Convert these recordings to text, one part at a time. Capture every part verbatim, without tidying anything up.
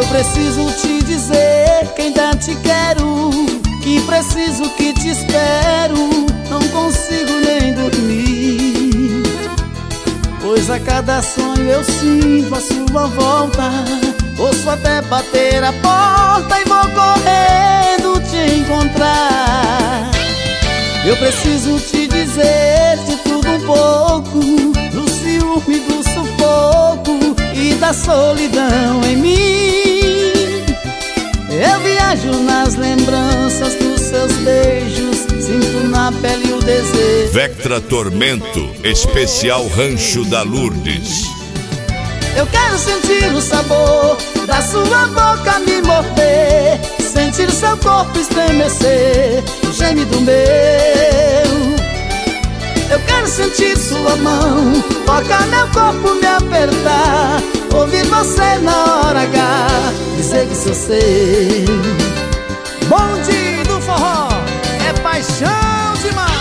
preciso te dizer que ainda te quero, que preciso, que te espero, não consigo nem dormir, pois a cada sonho eu sinto a sua volta. Ouço até bater a porta e vou correndo te encontrar. Eu preciso te dizer de tudo um pouco, do ciúme, do sufoco e da solidão em mim. Eu viajo nas lembranças dos seus beijos, sinto na pele o desejo. Vectra Tormento, especial Rancho da Lourdes. Eu quero sentir o sabor da sua boca me morder, sentir seu corpo estremecer, o gemido meu. Eu quero sentir sua mão tocar meu corpo, me apertar, ouvir você na hora H dizer que sou seu. Bonde do forró é paixão demais.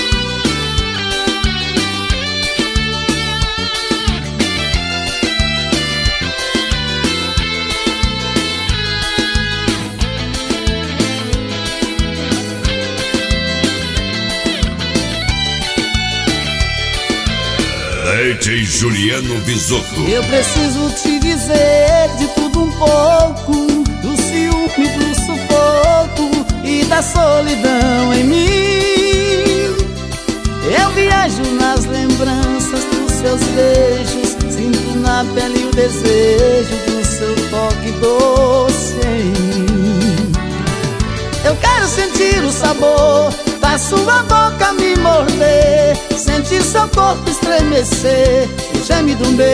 D J Juliano Bisotto. Eu preciso te dizer de tudo um pouco, do ciúme, do sufoco e da solidão em mim. Eu viajo nas lembranças dos seus beijos, sinto na pele o desejo do seu toque doce em mim. Eu quero sentir o sabor da sua boca me morder, sentir seu corpo estremecer, o gemido meu.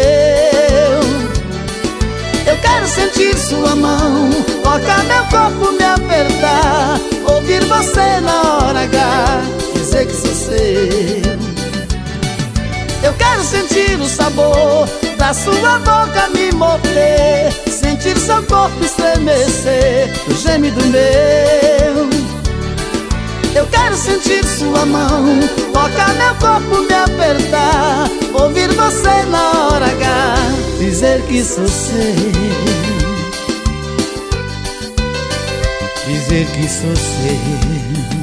Eu quero sentir sua mão tocar meu corpo, me apertar, ouvir você na hora H dizer que sou seu. Eu quero sentir o sabor da sua boca me morder, sentir seu corpo estremecer, o gemido meu. Eu quero sentir sua mão tocar meu corpo, me apertar, ouvir você na hora H dizer que sou seu, dizer que sou seu.